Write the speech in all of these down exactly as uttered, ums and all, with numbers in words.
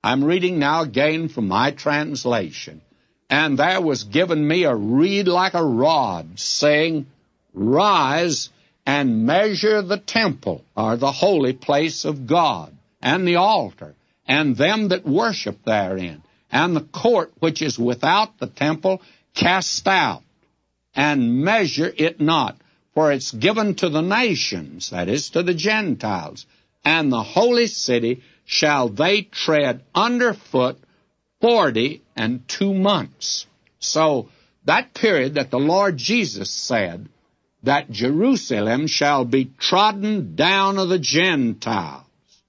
I'm reading now again from my translation. And there was given me a reed like a rod, saying, Rise and measure the temple, or the holy place of God, and the altar, and them that worship therein, and the court which is without the temple, cast out, and measure it not, for it's given to the nations, that is, to the Gentiles, and the holy city shall they tread underfoot forty and two months. So that period that the Lord Jesus said that Jerusalem shall be trodden down of the Gentiles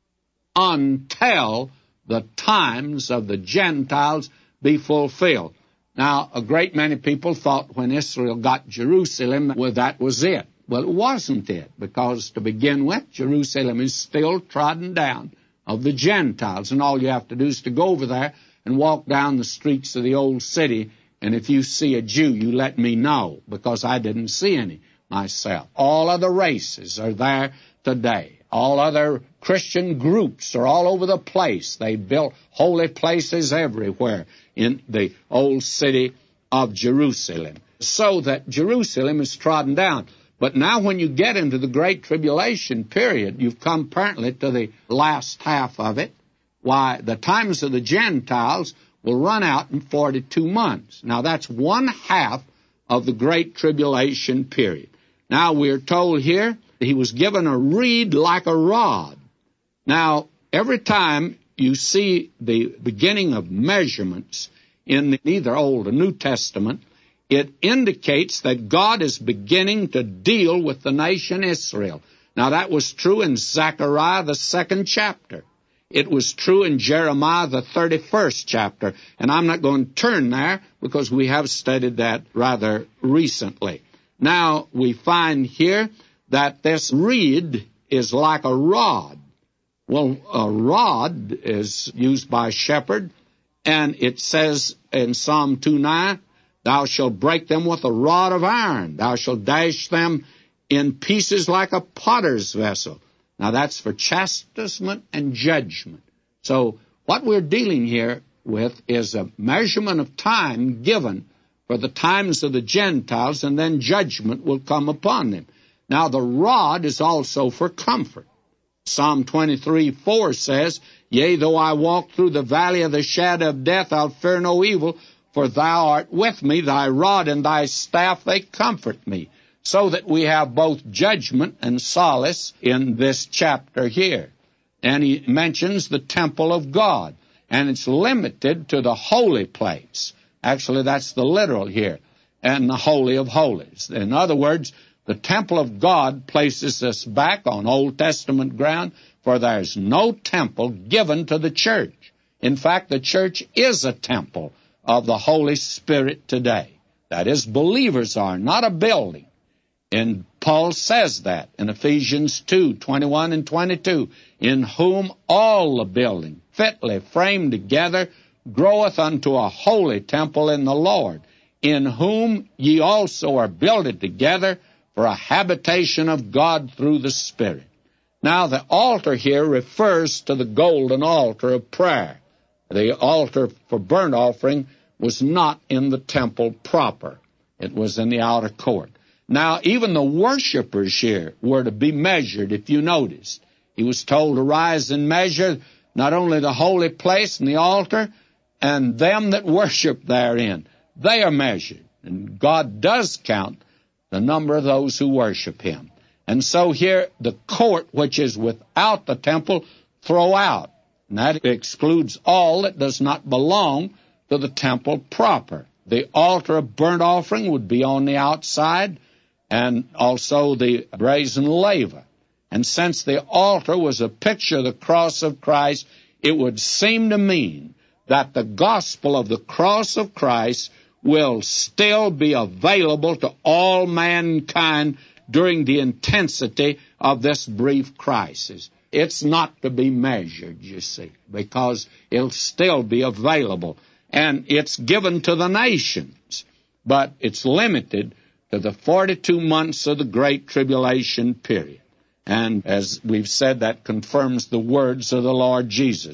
until the times of the Gentiles be fulfilled. Now, a great many people thought when Israel got Jerusalem, well, that was it. Well, it wasn't it, because to begin with, Jerusalem is still trodden down of the Gentiles, and all you have to do is to go over there and walk down the streets of the old city, and if you see a Jew, you let me know, because I didn't see any myself. All other races are there today. All other Christian groups are all over the place. They built holy places everywhere in the old city of Jerusalem, so that Jerusalem is trodden down. But now when you get into the Great Tribulation period, you've come apparently to the last half of it. Why, the times of the Gentiles will run out in forty-two months. Now, that's one half of the Great Tribulation period. Now, we're told here that he was given a reed like a rod. Now, every time you see the beginning of measurements in either Old or New Testament, it indicates that God is beginning to deal with the nation Israel. Now, that was true in Zechariah, the second chapter. It was true in Jeremiah, the thirty-first chapter. And I'm not going to turn there because we have studied that rather recently. Now, we find here that this reed is like a rod. Well, a rod is used by a shepherd, and it says in Psalm two nine, Thou shalt break them with a rod of iron. Thou shalt dash them in pieces like a potter's vessel. Now, that's for chastisement and judgment. So what we're dealing here with is a measurement of time given for the times of the Gentiles, and then judgment will come upon them. Now, the rod is also for comfort. Psalm twenty-three four says, Yea, though I walk through the valley of the shadow of death, I'll fear no evil, for thou art with me, thy rod and thy staff, they comfort me. So that we have both judgment and solace in this chapter here. And he mentions the temple of God, and it's limited to the holy place. Actually, that's the literal here, and the Holy of Holies. In other words, the temple of God places us back on Old Testament ground, for there's no temple given to the church. In fact, the church is a temple of the Holy Spirit today. That is, believers are, not a building. And Paul says that in Ephesians two twenty-one and twenty-two, in whom all the building, fitly framed together, groweth unto a holy temple in the Lord, in whom ye also are builded together for a habitation of God through the Spirit. Now, the altar here refers to the golden altar of prayer. The altar for burnt offering was not in the temple proper. It was in the outer court. Now, even the worshipers here were to be measured, if you noticed. He was told to rise and measure not only the holy place and the altar, and them that worship therein. They are measured. And God does count the number of those who worship him. And so here, the court which is without the temple, throw out. And that excludes all that does not belong to the temple proper. The altar of burnt offering would be on the outside, and also the brazen laver. And since the altar was a picture of the cross of Christ, it would seem to mean that the gospel of the cross of Christ will still be available to all mankind during the intensity of this brief crisis. It's not to be measured, you see, because it'll still be available. And it's given to the nations, but it's limited to the forty-two months of the Great Tribulation period. And as we've said, that confirms the words of the Lord Jesus.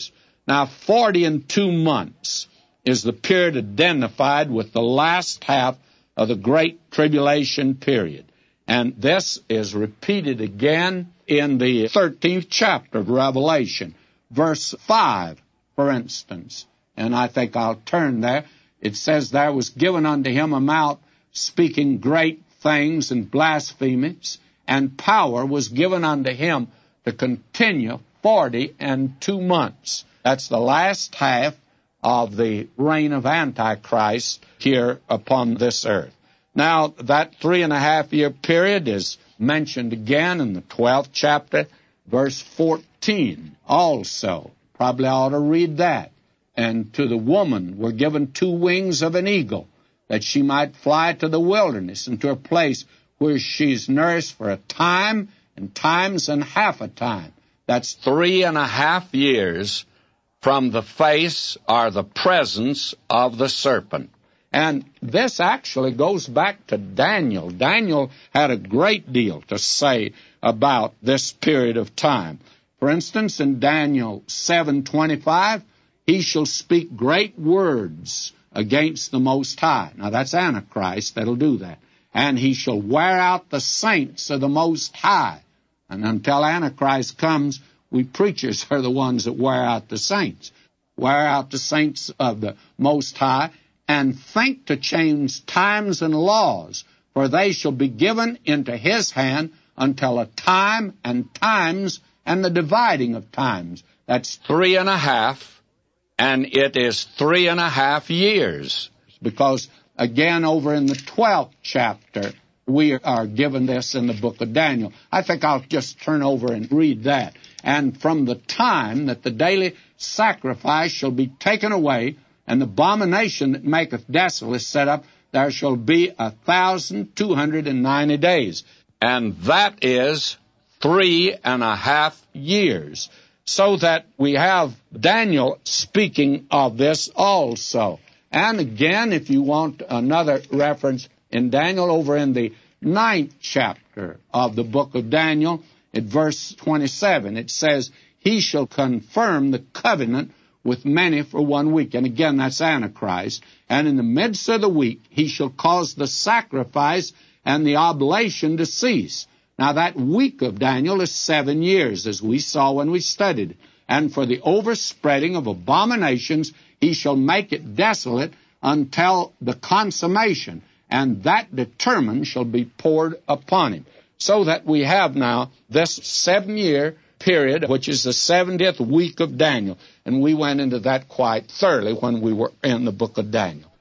Now, forty and two months is the period identified with the last half of the Great Tribulation period. And this is repeated again in the thirteenth chapter of Revelation, verse five, for instance. And I think I'll turn there. It says, there was given unto him a mouth speaking great things and blasphemies, and power was given unto him to continue forty and two months. That's the last half of the reign of Antichrist here upon this earth. Now, that three and a half year period is mentioned again in the twelfth chapter, verse fourteen also. Probably ought to read that. And to the woman were given two wings of an eagle, that she might fly to the wilderness and to a place where she's nourished for a time and times and half a time. That's three and a half years from the face or the presence of the serpent. And this actually goes back to Daniel. Daniel had a great deal to say about this period of time. For instance, in Daniel seven twenty-five, he shall speak great words against the Most High. Now, that's Antichrist that'll do that. And he shall wear out the saints of the Most High. And until Antichrist comes, we preachers are the ones that wear out the saints. Wear out the saints of the Most High, and think to change times and laws, for they shall be given into his hand until a time and times and the dividing of times. That's three and a half, and it is three and a half years. Because, again, over in the twelfth chapter, we are given this in the book of Daniel. I think I'll just turn over and read that. And from the time that the daily sacrifice shall be taken away, and the abomination that maketh desolate is set up, there shall be a thousand two hundred and ninety days. And that is three and a half years. So that we have Daniel speaking of this also. And again, if you want another reference in Daniel, over in the ninth chapter of the book of Daniel, at verse twenty-seven, it says, he shall confirm the covenant with many for one week. And again, that's Antichrist. And in the midst of the week, he shall cause the sacrifice and the oblation to cease. Now, that week of Daniel is seven years, as we saw when we studied it. And for the overspreading of abominations, he shall make it desolate until the consummation, and that determined shall be poured upon him. So that we have now this seven-year period, which is the seventieth week of Daniel. And we went into that quite thoroughly when we were in the book of Daniel.